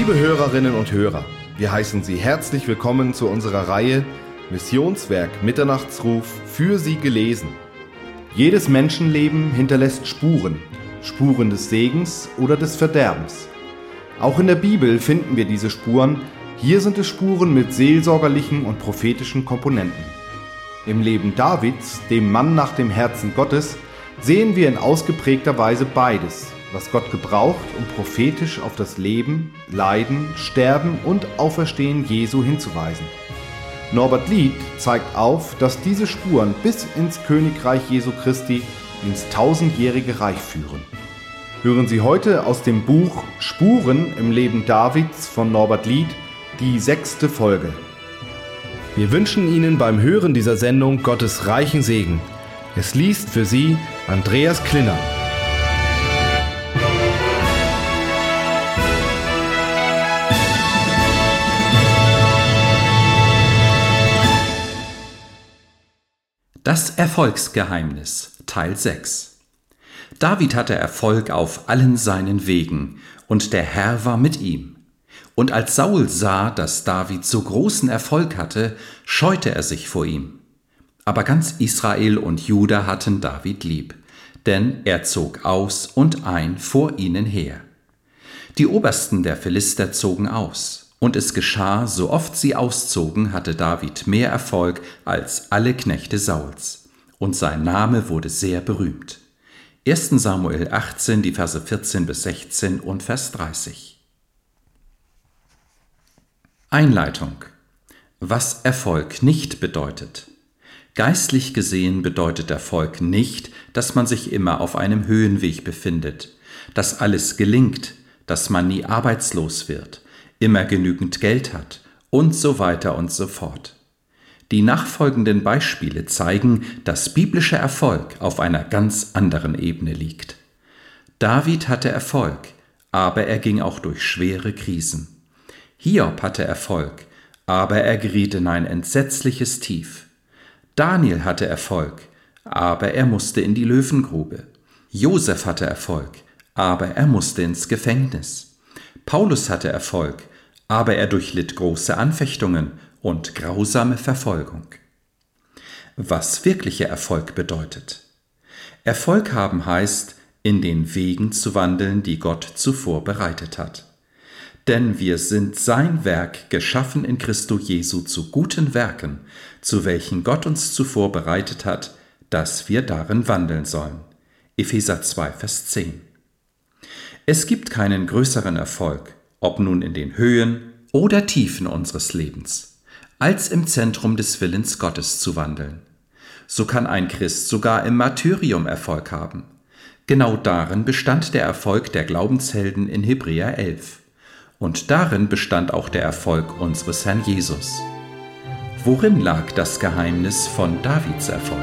Liebe Hörerinnen und Hörer, wir heißen Sie herzlich willkommen zu unserer Reihe Missionswerk Mitternachtsruf für Sie gelesen. Jedes Menschenleben hinterlässt Spuren, Spuren des Segens oder des Verderbens. Auch in der Bibel finden wir diese Spuren, hier sind es Spuren mit seelsorgerlichen und prophetischen Komponenten. Im Leben Davids, dem Mann nach dem Herzen Gottes, sehen wir in ausgeprägter Weise beides, was Gott gebraucht, um prophetisch auf das Leben, Leiden, Sterben und Auferstehen Jesu hinzuweisen. Norbert Lied zeigt auf, dass diese Spuren bis ins Königreich Jesu Christi, ins tausendjährige Reich führen. Hören Sie heute aus dem Buch Spuren im Leben Davids von Norbert Lied die 6. Folge. Wir wünschen Ihnen beim Hören dieser Sendung Gottes reichen Segen. Es liest für Sie Andreas Klinner. Das Erfolgsgeheimnis, Teil 6. David hatte Erfolg auf allen seinen Wegen, und der Herr war mit ihm. Und als Saul sah, dass David so großen Erfolg hatte, scheute er sich vor ihm. Aber ganz Israel und Juda hatten David lieb, denn er zog aus und ein vor ihnen her. Die Obersten der Philister zogen aus. Und es geschah, so oft sie auszogen, hatte David mehr Erfolg als alle Knechte Sauls. Und sein Name wurde sehr berühmt. 1. Samuel 18, die Verse 14 bis 16 und Vers 30. Einleitung. Was Erfolg nicht bedeutet. Geistlich gesehen bedeutet Erfolg nicht, dass man sich immer auf einem Höhenweg befindet, dass alles gelingt, dass man nie arbeitslos wird, immer genügend Geld hat und so weiter und so fort. Die nachfolgenden Beispiele zeigen, dass biblischer Erfolg auf einer ganz anderen Ebene liegt. David hatte Erfolg, aber er ging auch durch schwere Krisen. Hiob hatte Erfolg, aber er geriet in ein entsetzliches Tief. Daniel hatte Erfolg, aber er musste in die Löwengrube. Josef hatte Erfolg, aber er musste ins Gefängnis. Paulus hatte Erfolg, aber er durchlitt große Anfechtungen und grausame Verfolgung. Was wirklicher Erfolg bedeutet. Erfolg haben heißt, in den Wegen zu wandeln, die Gott zuvor bereitet hat. Denn wir sind sein Werk, geschaffen in Christo Jesu zu guten Werken, zu welchen Gott uns zuvor bereitet hat, dass wir darin wandeln sollen. Epheser 2, Vers 10. Es gibt keinen größeren Erfolg, ob nun in den Höhen oder Tiefen unseres Lebens, als im Zentrum des Willens Gottes zu wandeln. So kann ein Christ sogar im Martyrium Erfolg haben. Genau darin bestand der Erfolg der Glaubenshelden in Hebräer 11. Und darin bestand auch der Erfolg unseres Herrn Jesus. Worin lag das Geheimnis von Davids Erfolg?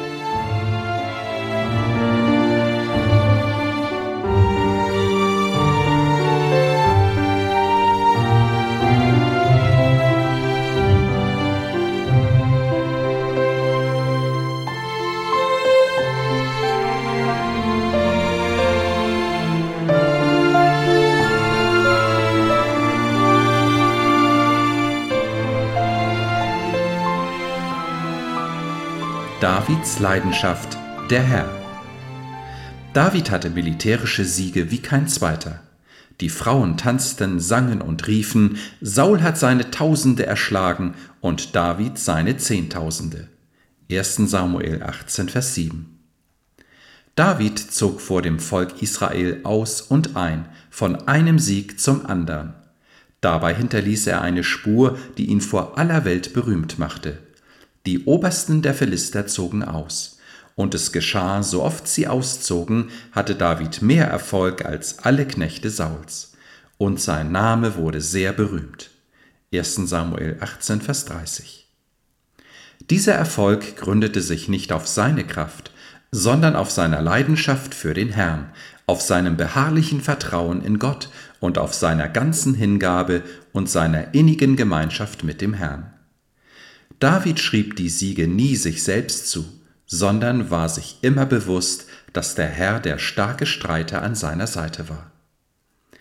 Davids Leidenschaft, der Herr. David hatte militärische Siege wie kein zweiter. Die Frauen tanzten, sangen und riefen, Saul hat seine Tausende erschlagen und David seine Zehntausende. 1. Samuel 18, Vers 7. David zog vor dem Volk Israel aus und ein, von einem Sieg zum anderen. Dabei hinterließ er eine Spur, die ihn vor aller Welt berühmt machte. Die Obersten der Philister zogen aus, und es geschah, so oft sie auszogen, hatte David mehr Erfolg als alle Knechte Sauls, und sein Name wurde sehr berühmt. 1. Samuel 18, Vers 30. Dieser Erfolg gründete sich nicht auf seine Kraft, sondern auf seiner Leidenschaft für den Herrn, auf seinem beharrlichen Vertrauen in Gott und auf seiner ganzen Hingabe und seiner innigen Gemeinschaft mit dem Herrn. David schrieb die Siege nie sich selbst zu, sondern war sich immer bewusst, dass der Herr der starke Streiter an seiner Seite war.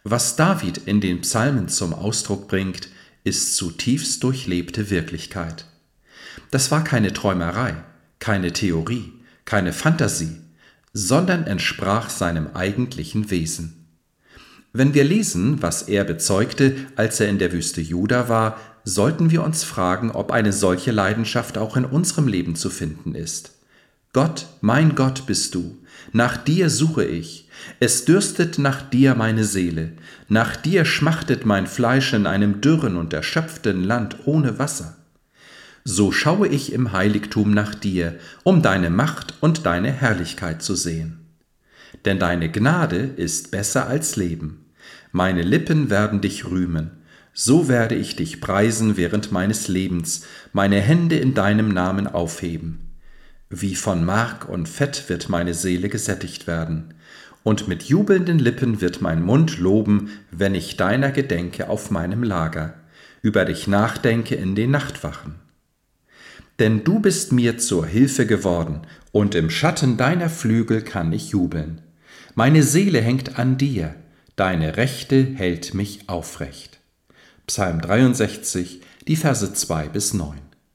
Was David in den Psalmen zum Ausdruck bringt, ist zutiefst durchlebte Wirklichkeit. Das war keine Träumerei, keine Theorie, keine Fantasie, sondern entsprach seinem eigentlichen Wesen. Wenn wir lesen, was er bezeugte, als er in der Wüste Juda war, sollten wir uns fragen, ob eine solche Leidenschaft auch in unserem Leben zu finden ist. Gott, mein Gott bist du, nach dir suche ich, es dürstet nach dir meine Seele, nach dir schmachtet mein Fleisch in einem dürren und erschöpften Land ohne Wasser. So schaue ich im Heiligtum nach dir, um deine Macht und deine Herrlichkeit zu sehen. Denn deine Gnade ist besser als Leben. Meine Lippen werden dich rühmen. So werde ich dich preisen während meines Lebens, meine Hände in deinem Namen aufheben. Wie von Mark und Fett wird meine Seele gesättigt werden, und mit jubelnden Lippen wird mein Mund loben, wenn ich deiner gedenke auf meinem Lager, über dich nachdenke in den Nachtwachen. Denn du bist mir zur Hilfe geworden, und im Schatten deiner Flügel kann ich jubeln. Meine Seele hängt an dir, deine Rechte hält mich aufrecht. Psalm 63, die Verse 2-9.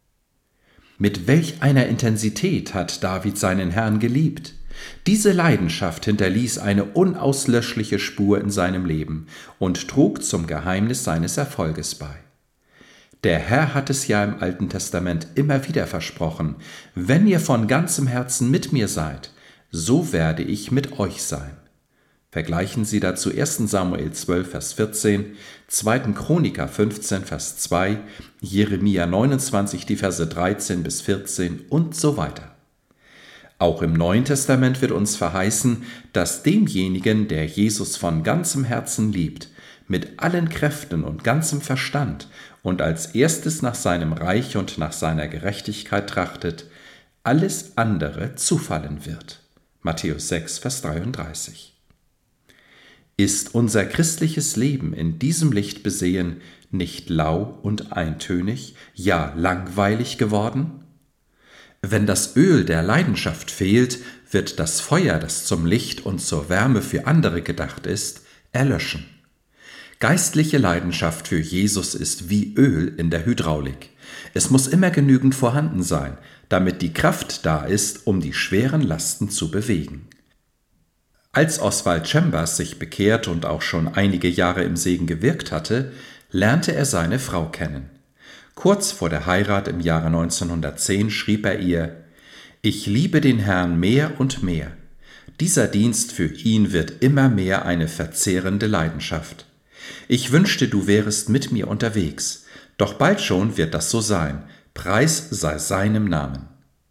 Mit welch einer Intensität hat David seinen Herrn geliebt? Diese Leidenschaft hinterließ eine unauslöschliche Spur in seinem Leben und trug zum Geheimnis seines Erfolges bei. Der Herr hat es ja im Alten Testament immer wieder versprochen: Wenn ihr von ganzem Herzen mit mir seid, so werde ich mit euch sein. Vergleichen Sie dazu 1. Samuel 12, Vers 14, 2. Chroniker 15, Vers 2, Jeremia 29, die Verse 13-14 und so weiter. Auch im Neuen Testament wird uns verheißen, dass demjenigen, der Jesus von ganzem Herzen liebt, mit allen Kräften und ganzem Verstand und als erstes nach seinem Reich und nach seiner Gerechtigkeit trachtet, alles andere zufallen wird. Matthäus 6, Vers 33. Ist unser christliches Leben in diesem Licht besehen nicht lau und eintönig, ja langweilig geworden? Wenn das Öl der Leidenschaft fehlt, wird das Feuer, das zum Licht und zur Wärme für andere gedacht ist, erlöschen. Geistliche Leidenschaft für Jesus ist wie Öl in der Hydraulik. Es muss immer genügend vorhanden sein, damit die Kraft da ist, um die schweren Lasten zu bewegen. Als Oswald Chambers sich bekehrt und auch schon einige Jahre im Segen gewirkt hatte, lernte er seine Frau kennen. Kurz vor der Heirat im Jahre 1910 schrieb er ihr: Ich liebe den Herrn mehr und mehr. Dieser Dienst für ihn wird immer mehr eine verzehrende Leidenschaft. Ich wünschte, du wärest mit mir unterwegs, doch bald schon wird das so sein. Preis sei seinem Namen.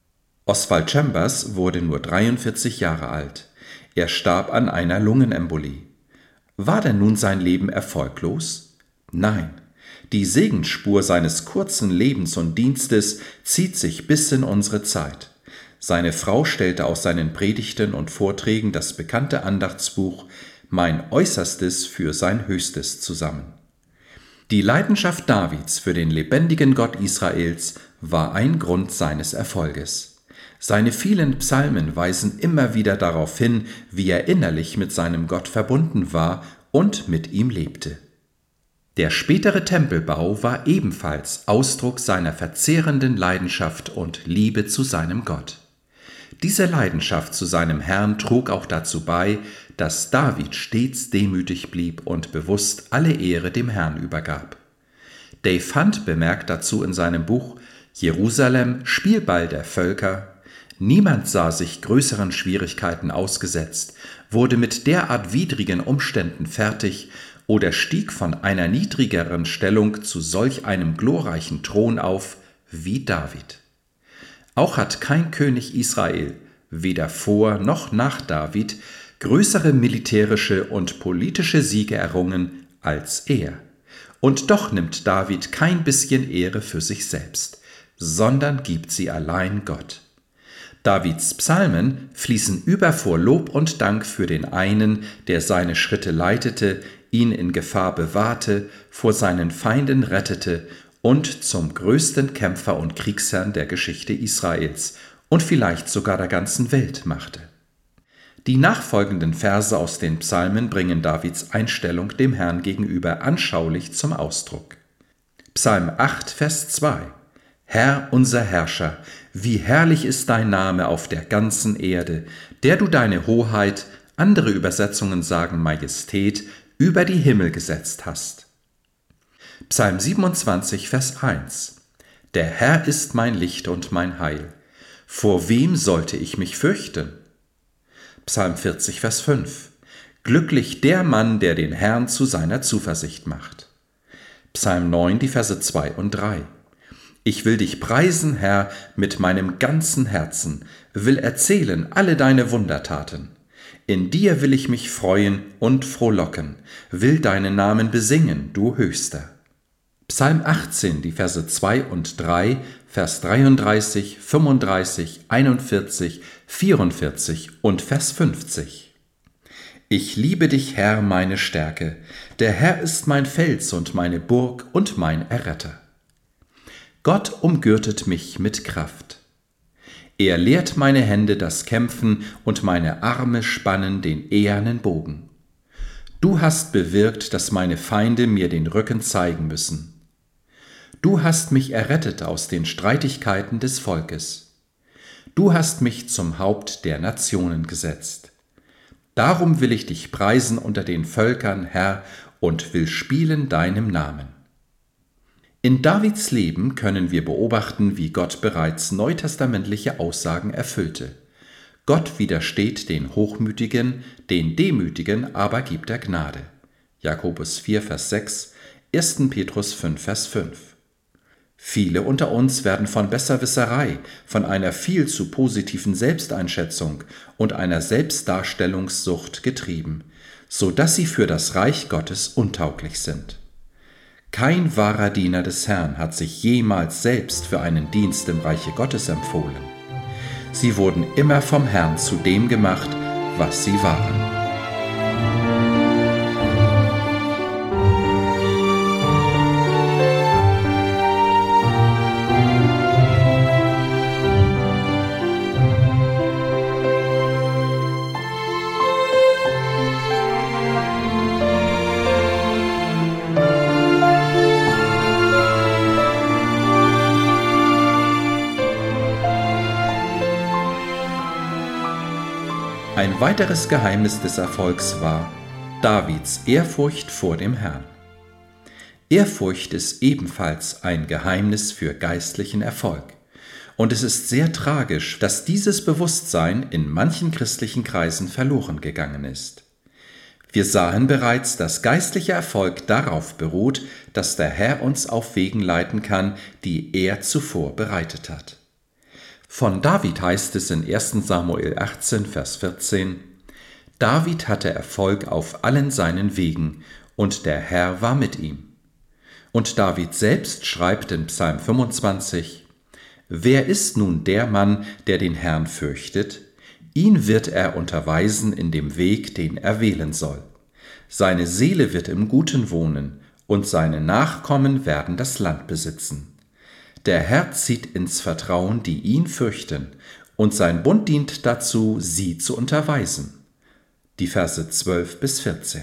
Oswald Chambers wurde nur 43 Jahre alt. Er starb an einer Lungenembolie. War denn nun sein Leben erfolglos? Nein. Die Segensspur seines kurzen Lebens und Dienstes zieht sich bis in unsere Zeit. Seine Frau stellte aus seinen Predigten und Vorträgen das bekannte Andachtsbuch Mein Äußerstes für sein Höchstes zusammen. Die Leidenschaft Davids für den lebendigen Gott Israels war ein Grund seines Erfolges. Seine vielen Psalmen weisen immer wieder darauf hin, wie er innerlich mit seinem Gott verbunden war und mit ihm lebte. Der spätere Tempelbau war ebenfalls Ausdruck seiner verzehrenden Leidenschaft und Liebe zu seinem Gott. Diese Leidenschaft zu seinem Herrn trug auch dazu bei, dass David stets demütig blieb und bewusst alle Ehre dem Herrn übergab. Dave Hunt bemerkt dazu in seinem Buch Jerusalem, Spielball der Völker: Niemand sah sich größeren Schwierigkeiten ausgesetzt, wurde mit derart widrigen Umständen fertig oder stieg von einer niedrigeren Stellung zu solch einem glorreichen Thron auf wie David. Auch hat kein König Israel, weder vor noch nach David, größere militärische und politische Siege errungen als er. Und doch nimmt David kein bisschen Ehre für sich selbst, sondern gibt sie allein Gott. Davids Psalmen fließen über vor Lob und Dank für den einen, der seine Schritte leitete, ihn in Gefahr bewahrte, vor seinen Feinden rettete und zum größten Kämpfer und Kriegsherrn der Geschichte Israels und vielleicht sogar der ganzen Welt machte. Die nachfolgenden Verse aus den Psalmen bringen Davids Einstellung dem Herrn gegenüber anschaulich zum Ausdruck. Psalm 8, Vers 2: Herr, unser Herrscher, wie herrlich ist dein Name auf der ganzen Erde, der du deine Hoheit, andere Übersetzungen sagen Majestät, über die Himmel gesetzt hast. Psalm 27, Vers 1: Der Herr ist mein Licht und mein Heil. Vor wem sollte ich mich fürchten? Psalm 40, Vers 5: Glücklich der Mann, der den Herrn zu seiner Zuversicht macht. Psalm 9, die Verse 2 und 3: Ich will dich preisen, Herr, mit meinem ganzen Herzen, will erzählen alle deine Wundertaten. In dir will ich mich freuen und frohlocken, will deinen Namen besingen, du Höchster. Psalm 18, die Verse 2 und 3, Vers 33, 35, 41, 44 und Vers 50. Ich liebe dich, Herr, meine Stärke. Der Herr ist mein Fels und meine Burg und mein Erretter. Gott umgürtet mich mit Kraft. Er lehrt meine Hände das Kämpfen und meine Arme spannen den ehernen Bogen. Du hast bewirkt, dass meine Feinde mir den Rücken zeigen müssen. Du hast mich errettet aus den Streitigkeiten des Volkes. Du hast mich zum Haupt der Nationen gesetzt. Darum will ich dich preisen unter den Völkern, Herr, und will spielen deinem Namen. In Davids Leben können wir beobachten, wie Gott bereits neutestamentliche Aussagen erfüllte. Gott widersteht den Hochmütigen, den Demütigen aber gibt er Gnade. Jakobus 4, Vers 6, 1. Petrus 5, Vers 5. Viele unter uns werden von Besserwisserei, von einer viel zu positiven Selbsteinschätzung und einer Selbstdarstellungssucht getrieben, so dass sie für das Reich Gottes untauglich sind. Kein wahrer Diener des Herrn hat sich jemals selbst für einen Dienst im Reiche Gottes empfohlen. Sie wurden immer vom Herrn zu dem gemacht, was sie waren. Ein weiteres Geheimnis des Erfolgs war Davids Ehrfurcht vor dem Herrn. Ehrfurcht ist ebenfalls ein Geheimnis für geistlichen Erfolg. Und es ist sehr tragisch, dass dieses Bewusstsein in manchen christlichen Kreisen verloren gegangen ist. Wir sahen bereits, dass geistlicher Erfolg darauf beruht, dass der Herr uns auf Wegen leiten kann, die er zuvor bereitet hat. Von David heißt es in 1. Samuel 18, Vers 14: David hatte Erfolg auf allen seinen Wegen, und der Herr war mit ihm. Und David selbst schreibt in Psalm 25: Wer ist nun der Mann, der den Herrn fürchtet? Ihn wird er unterweisen in dem Weg, den er wählen soll. Seine Seele wird im Guten wohnen, und seine Nachkommen werden das Land besitzen. Der Herr zieht ins Vertrauen, die ihn fürchten, und sein Bund dient dazu, sie zu unterweisen. Die Verse 12 bis 14.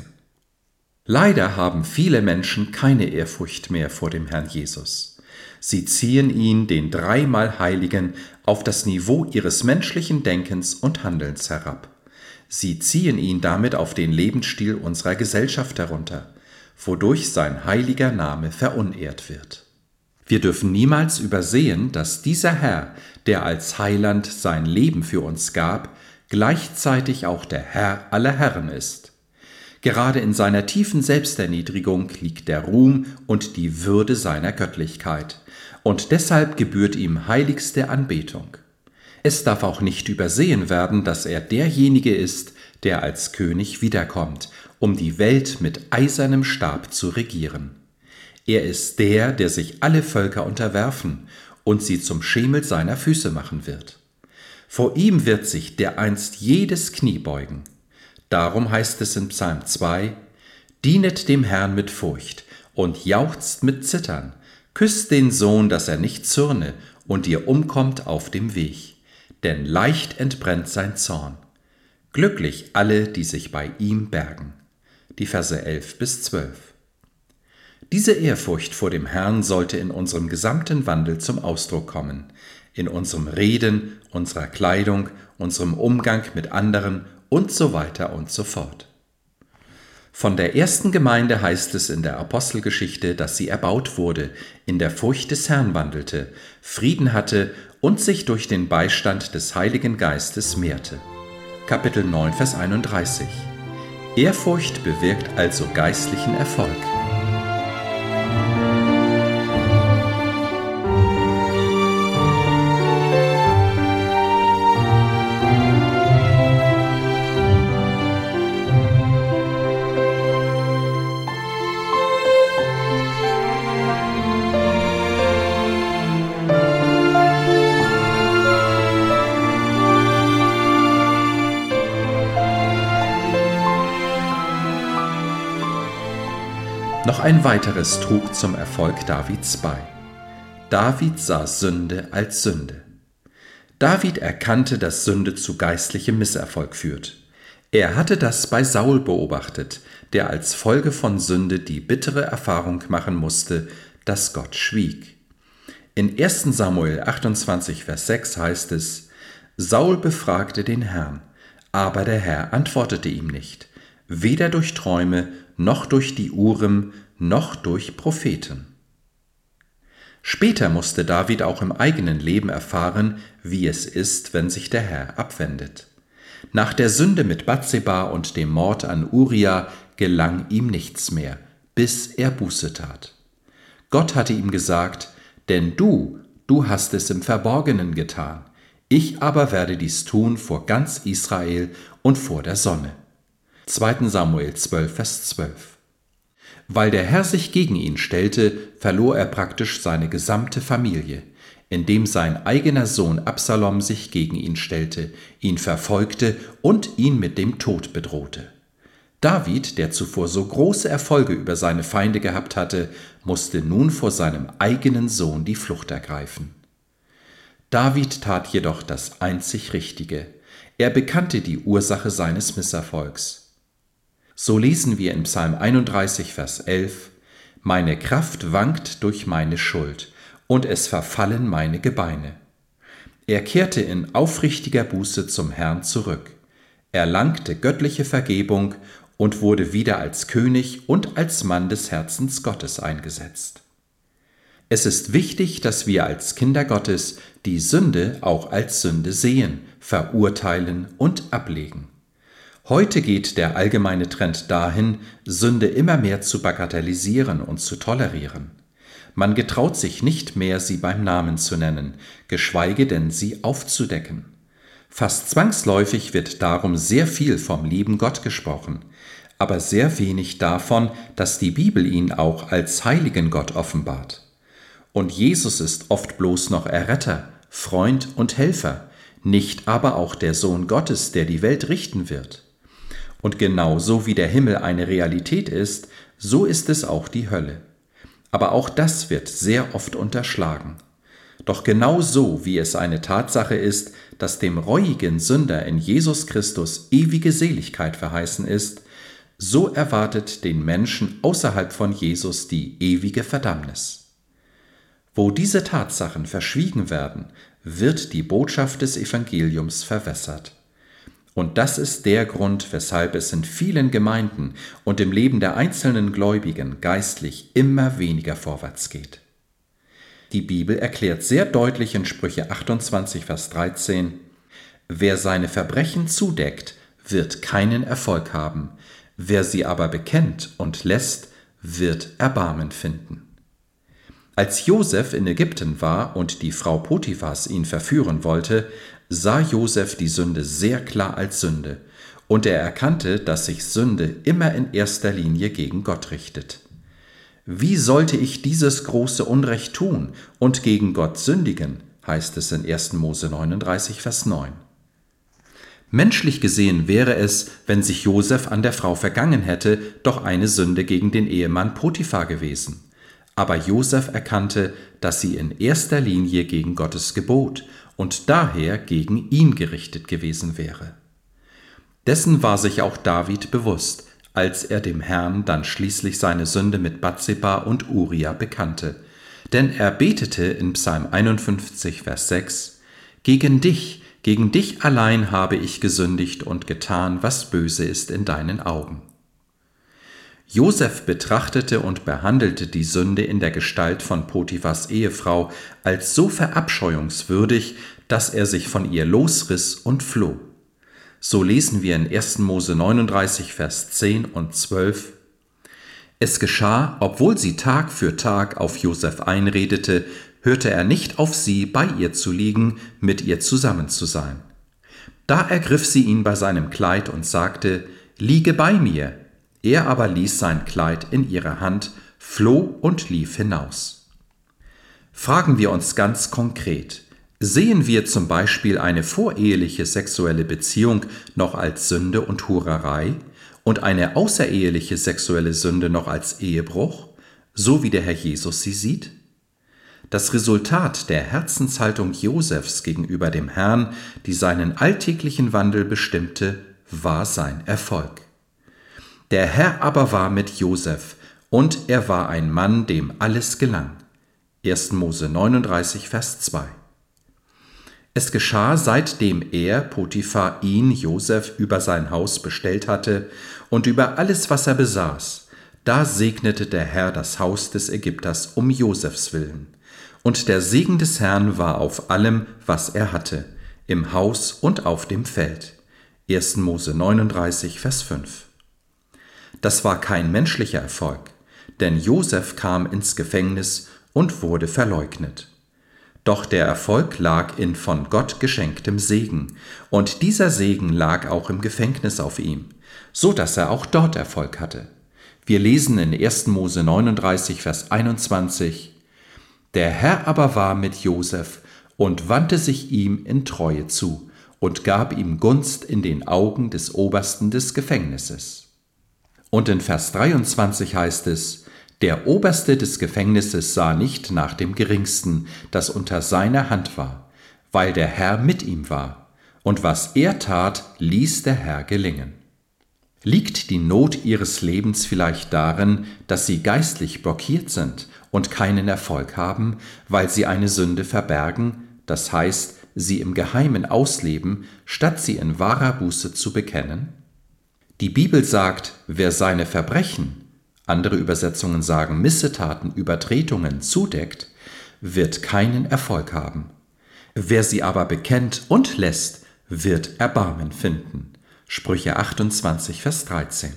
Leider haben viele Menschen keine Ehrfurcht mehr vor dem Herrn Jesus. Sie ziehen ihn, den dreimal Heiligen, auf das Niveau ihres menschlichen Denkens und Handelns herab. Sie ziehen ihn damit auf den Lebensstil unserer Gesellschaft herunter, wodurch sein heiliger Name verunehrt wird. Wir dürfen niemals übersehen, dass dieser Herr, der als Heiland sein Leben für uns gab, gleichzeitig auch der Herr aller Herren ist. Gerade in seiner tiefen Selbsterniedrigung liegt der Ruhm und die Würde seiner Göttlichkeit, und deshalb gebührt ihm heiligste Anbetung. Es darf auch nicht übersehen werden, dass er derjenige ist, der als König wiederkommt, um die Welt mit eisernem Stab zu regieren. Er ist der, der sich alle Völker unterwerfen und sie zum Schemel seiner Füße machen wird. Vor ihm wird sich dereinst jedes Knie beugen. Darum heißt es in Psalm 2: Dienet dem Herrn mit Furcht und jauchzt mit Zittern, küsst den Sohn, dass er nicht zürne und ihr umkommt auf dem Weg, denn leicht entbrennt sein Zorn. Glücklich alle, die sich bei ihm bergen. Die Verse 11 bis 12. Diese Ehrfurcht vor dem Herrn sollte in unserem gesamten Wandel zum Ausdruck kommen, in unserem Reden, unserer Kleidung, unserem Umgang mit anderen und so weiter und so fort. Von der ersten Gemeinde heißt es in der Apostelgeschichte, dass sie erbaut wurde, in der Furcht des Herrn wandelte, Frieden hatte und sich durch den Beistand des Heiligen Geistes mehrte. Kapitel 9, Vers 31. Ehrfurcht bewirkt also geistlichen Erfolg. Noch ein weiteres trug zum Erfolg Davids bei. David sah Sünde als Sünde. David erkannte, dass Sünde zu geistlichem Misserfolg führt. Er hatte das bei Saul beobachtet, der als Folge von Sünde die bittere Erfahrung machen musste, dass Gott schwieg. In 1. Samuel 28, Vers 6 heißt es: Saul befragte den Herrn, aber der Herr antwortete ihm nicht, weder durch Träume, noch durch die Urim, noch durch Propheten. Später musste David auch im eigenen Leben erfahren, wie es ist, wenn sich der Herr abwendet. Nach der Sünde mit Bathseba und dem Mord an Uria gelang ihm nichts mehr, bis er Buße tat. Gott hatte ihm gesagt: Denn du hast es im Verborgenen getan, ich aber werde dies tun vor ganz Israel und vor der Sonne. 2. Samuel 12, Vers 12. Weil der Herr sich gegen ihn stellte, verlor er praktisch seine gesamte Familie, indem sein eigener Sohn Absalom sich gegen ihn stellte, ihn verfolgte und ihn mit dem Tod bedrohte. David, der zuvor so große Erfolge über seine Feinde gehabt hatte, musste nun vor seinem eigenen Sohn die Flucht ergreifen. David tat jedoch das einzig Richtige. Er bekannte die Ursache seines Misserfolgs. So lesen wir in Psalm 31, Vers 11: Meine Kraft wankt durch meine Schuld, und es verfallen meine Gebeine. Er kehrte in aufrichtiger Buße zum Herrn zurück, erlangte göttliche Vergebung und wurde wieder als König und als Mann des Herzens Gottes eingesetzt. Es ist wichtig, dass wir als Kinder Gottes die Sünde auch als Sünde sehen, verurteilen und ablegen. Heute geht der allgemeine Trend dahin, Sünde immer mehr zu bagatellisieren und zu tolerieren. Man getraut sich nicht mehr, sie beim Namen zu nennen, geschweige denn sie aufzudecken. Fast zwangsläufig wird darum sehr viel vom lieben Gott gesprochen, aber sehr wenig davon, dass die Bibel ihn auch als heiligen Gott offenbart. Und Jesus ist oft bloß noch Erretter, Freund und Helfer, nicht aber auch der Sohn Gottes, der die Welt richten wird. Und genauso wie der Himmel eine Realität ist, so ist es auch die Hölle. Aber auch das wird sehr oft unterschlagen. Doch genauso wie es eine Tatsache ist, dass dem reuigen Sünder in Jesus Christus ewige Seligkeit verheißen ist, so erwartet den Menschen außerhalb von Jesus die ewige Verdammnis. Wo diese Tatsachen verschwiegen werden, wird die Botschaft des Evangeliums verwässert. Und das ist der Grund, weshalb es in vielen Gemeinden und im Leben der einzelnen Gläubigen geistlich immer weniger vorwärts geht. Die Bibel erklärt sehr deutlich in Sprüche 28, Vers 13: Wer seine Verbrechen zudeckt, wird keinen Erfolg haben, wer sie aber bekennt und lässt, wird Erbarmen finden. Als Josef in Ägypten war und die Frau Potiphas ihn verführen wollte, sah Josef die Sünde sehr klar als Sünde, und er erkannte, dass sich Sünde immer in erster Linie gegen Gott richtet. Wie sollte ich dieses große Unrecht tun und gegen Gott sündigen, heißt es in 1. Mose 39, Vers 9. Menschlich gesehen wäre es, wenn sich Josef an der Frau vergangen hätte, doch eine Sünde gegen den Ehemann Potiphar gewesen. Aber Josef erkannte, dass sie in erster Linie gegen Gottes Gebot und daher gegen ihn gerichtet gewesen wäre. Dessen war sich auch David bewusst, als er dem Herrn dann schließlich seine Sünde mit Bathseba und Uria bekannte. Denn er betete in Psalm 51, Vers 6: Gegen dich allein habe ich gesündigt und getan, was böse ist in deinen Augen. Josef betrachtete und behandelte die Sünde in der Gestalt von Potiphars Ehefrau als so verabscheuungswürdig, dass er sich von ihr losriss und floh. So lesen wir in 1. Mose 39, Vers 10 und 12: Es geschah, obwohl sie Tag für Tag auf Josef einredete, hörte er nicht auf sie, bei ihr zu liegen, mit ihr zusammen zu sein. Da ergriff sie ihn bei seinem Kleid und sagte: Liege bei mir. Er aber ließ sein Kleid in ihrer Hand, floh und lief hinaus. Fragen wir uns ganz konkret: Sehen wir zum Beispiel eine voreheliche sexuelle Beziehung noch als Sünde und Hurerei und eine außereheliche sexuelle Sünde noch als Ehebruch, so wie der Herr Jesus sie sieht? Das Resultat der Herzenshaltung Josefs gegenüber dem Herrn, die seinen alltäglichen Wandel bestimmte, war sein Erfolg. Der Herr aber war mit Josef, und er war ein Mann, dem alles gelang. 1. Mose 39, Vers 2. Es geschah, seitdem er, Potiphar, ihn, Josef, über sein Haus bestellt hatte und über alles, was er besaß. Da segnete der Herr das Haus des Ägypters um Josefs willen. Und der Segen des Herrn war auf allem, was er hatte, im Haus und auf dem Feld. 1. Mose 39, Vers 5. Das war kein menschlicher Erfolg, denn Josef kam ins Gefängnis und wurde verleugnet. Doch der Erfolg lag in von Gott geschenktem Segen, und dieser Segen lag auch im Gefängnis auf ihm, so dass er auch dort Erfolg hatte. Wir lesen in 1. Mose 39, Vers 21: Der Herr aber war mit Josef und wandte sich ihm in Treue zu und gab ihm Gunst in den Augen des Obersten des Gefängnisses. Und in Vers 23 heißt es: Der Oberste des Gefängnisses sah nicht nach dem Geringsten, das unter seiner Hand war, weil der Herr mit ihm war. Und was er tat, ließ der Herr gelingen. Liegt die Not ihres Lebens vielleicht darin, dass sie geistlich blockiert sind und keinen Erfolg haben, weil sie eine Sünde verbergen, das heißt, sie im Geheimen ausleben, statt sie in wahrer Buße zu bekennen? Die Bibel sagt, wer seine Verbrechen, andere Übersetzungen sagen Missetaten, Übertretungen, zudeckt, wird keinen Erfolg haben. Wer sie aber bekennt und lässt, wird Erbarmen finden. Sprüche 28, Vers 13.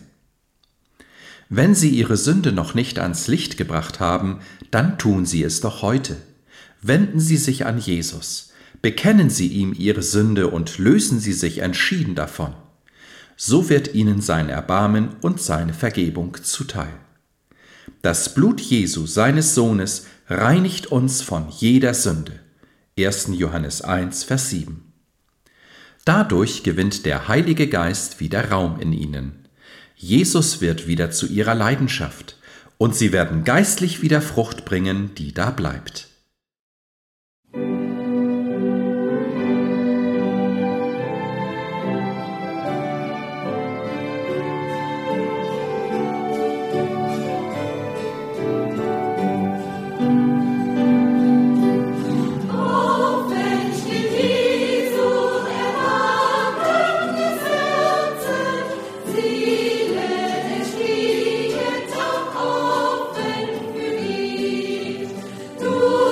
Wenn Sie Ihre Sünde noch nicht ans Licht gebracht haben, dann tun Sie es doch heute. Wenden Sie sich an Jesus, bekennen Sie ihm Ihre Sünde und lösen Sie sich entschieden davon. So wird Ihnen sein Erbarmen und seine Vergebung zuteil. Das Blut Jesu, seines Sohnes, reinigt uns von jeder Sünde. 1. Johannes 1, Vers 7. Dadurch gewinnt der Heilige Geist wieder Raum in ihnen. Jesus wird wieder zu ihrer Leidenschaft, und sie werden geistlich wieder Frucht bringen, die da bleibt. Du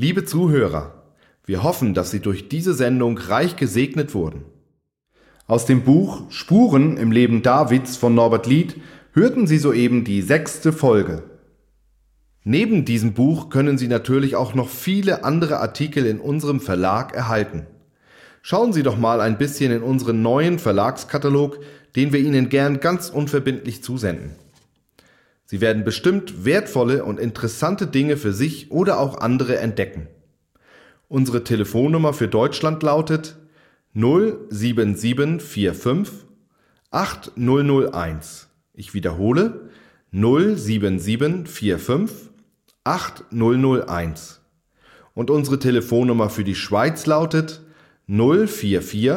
Liebe Zuhörer, wir hoffen, dass Sie durch diese Sendung reich gesegnet wurden. Aus dem Buch Spuren im Leben Davids von Norbert Lied hörten Sie soeben die 6. Folge. Neben diesem Buch können Sie natürlich auch noch viele andere Artikel in unserem Verlag erhalten. Schauen Sie doch mal ein bisschen in unseren neuen Verlagskatalog, den wir Ihnen gern ganz unverbindlich zusenden. Sie werden bestimmt wertvolle und interessante Dinge für sich oder auch andere entdecken. Unsere Telefonnummer für Deutschland lautet 07745 8001. Ich wiederhole 07745 8001. Und unsere Telefonnummer für die Schweiz lautet 044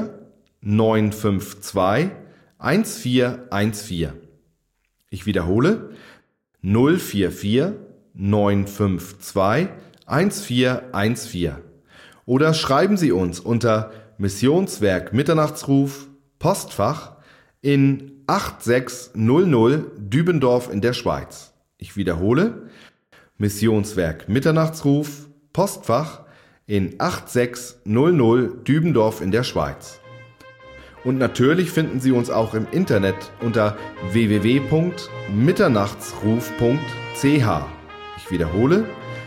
952 1414. Ich wiederhole 044 952 1414. Oder schreiben Sie uns unter Missionswerk Mitternachtsruf, Postfach in 8600 Dübendorf in der Schweiz. Ich wiederhole Missionswerk Mitternachtsruf, Postfach in 8600 Dübendorf in der Schweiz. Und natürlich finden Sie uns auch im Internet unter www.mitternachtsruf.ch. Ich wiederhole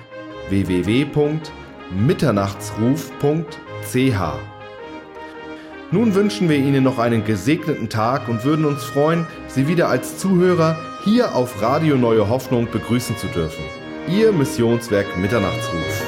www.mitternachtsruf.ch. Nun wünschen wir Ihnen noch einen gesegneten Tag und würden uns freuen, Sie wieder als Zuhörer hier auf Radio Neue Hoffnung begrüßen zu dürfen. Ihr Missionswerk Mitternachtsruf.